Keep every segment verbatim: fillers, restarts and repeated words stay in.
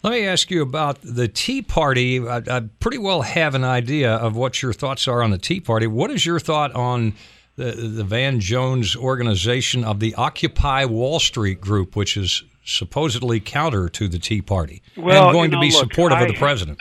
Let me ask you about the Tea Party. I, I pretty well have an idea of what your thoughts are on the Tea Party. What is your thought on the, the Van Jones organization of the Occupy Wall Street group, which is supposedly counter to the Tea Party well, and going you know, to be look, supportive I, of the president?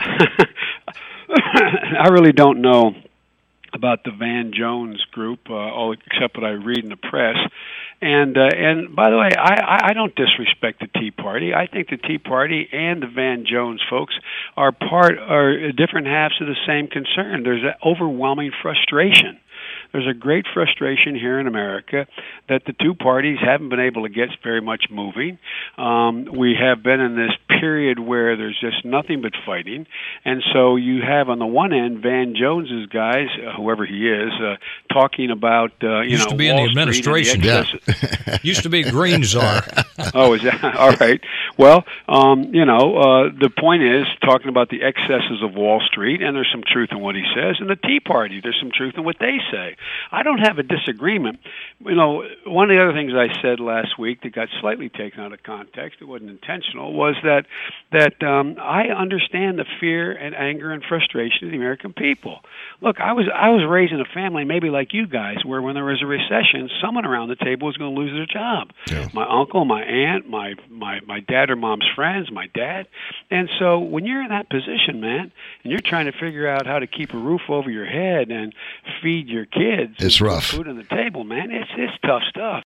I really don't know about the Van Jones group, uh, all except what I read in the press. And uh, and by the way, I, I don't disrespect the Tea Party. I think the Tea Party and the Van Jones folks are part are different halves of the same concern. There's an overwhelming frustration. There's a great frustration here in America that the two parties haven't been able to get very much moving. Um, we have been in this period where there's just nothing but fighting. And so you have on the one end Van Jones's guys, uh, whoever he is, uh, talking about, uh, you Used know, to be Wall in the Street administration. and the Yeah. Used to be Green Czar. Oh, is that all right? Well, um, you know, uh, the point is talking about the excesses of Wall Street, and there's some truth in what he says, and the Tea Party, there's some truth in what they say. I don't have a disagreement. You know, one of the other things I said last week that got slightly taken out of context, it wasn't intentional, was that that um, I understand the fear and anger and frustration of the American people. Look, I was I was raised in a family maybe like you guys, where when there was a recession, someone around the table was going to lose their job. Yeah. My uncle, my aunt, my, my, my dad or mom's friends, my dad. And so when you're in that position, man, and you're trying to figure out how to keep a roof over your head and feed your kids, it's and rough. put food on the table, man, it's it's tough stuff.